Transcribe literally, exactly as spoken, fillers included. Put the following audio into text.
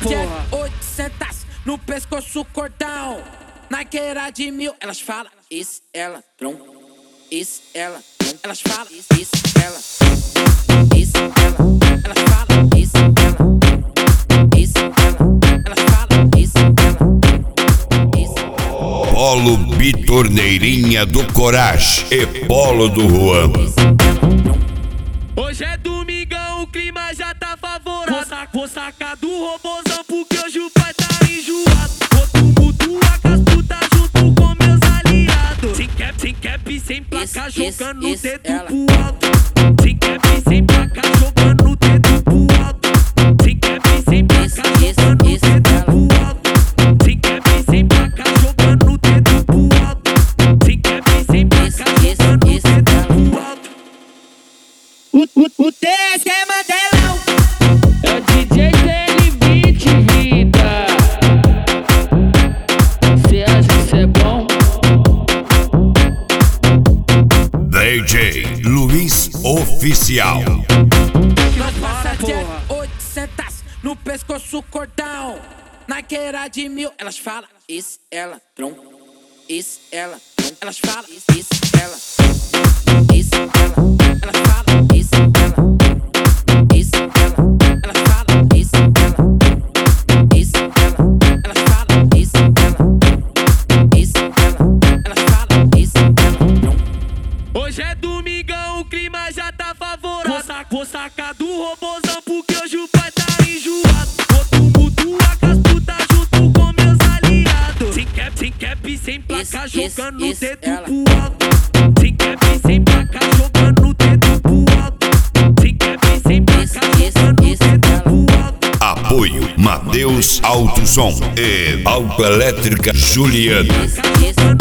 porra. oitocentos no pescoço, cordão. Naqueira de mil, elas falam, esse ela, tron. Esse ela, tron. Elas falam, esse ela, esse ela. Elas falam, esse ela, esse ela. Elas falam, esse ela. Polo Bitorneirinha do Coragem e Polo do Juan. Hoje é domingão, o clima já tá favorável. Vou, sac, vou sacar do robozão porque hoje o pai tá enjoado. Vou tumultuar com as putas junto com meus aliados. Sem cap, sem cap, sem placa, jogando o dedo pro alto. Sem cap, sem placa, jogando o dedo pro alto. Sem cap, sem placa, jogando o dedo pro alto. Sem cap, sem placa, jogando o dedo pro alto. Sem cap, sem placa, jogando o dedo pro alto. O, o, o teste é Mandelão. É o D J T-L-Beat, Rita. Cê acha que cê é bom? D J Luiz Oficial. Nós passa de oitocentos no pescoço, cordão. Naqueira de mil, elas falam, esse ela, tron. Esse ela, tron. Elas falam, esse ela, esse ela. Elas falam, esse ela, esse ela. Elas falam, esse ela, esse ela. Elas falam, esse ela, esse ela. Elas falam, esse ela, tron. Hoje é domingão, o clima já tá favorável. Vou, sac, vou sacar do robozão porque hoje o pai tá enjoado. Vou tumultuar com as putas junto com meus aliados. Sem cap, sem cap, sem placa, jogando o dedo pro alto. Sem cap, sem placa, jogando o dedo pro alto. Sem cap, sem placa, jogando o dedo pro alto. Apoio Mateus Alto Som e Autoelétrica Juliano.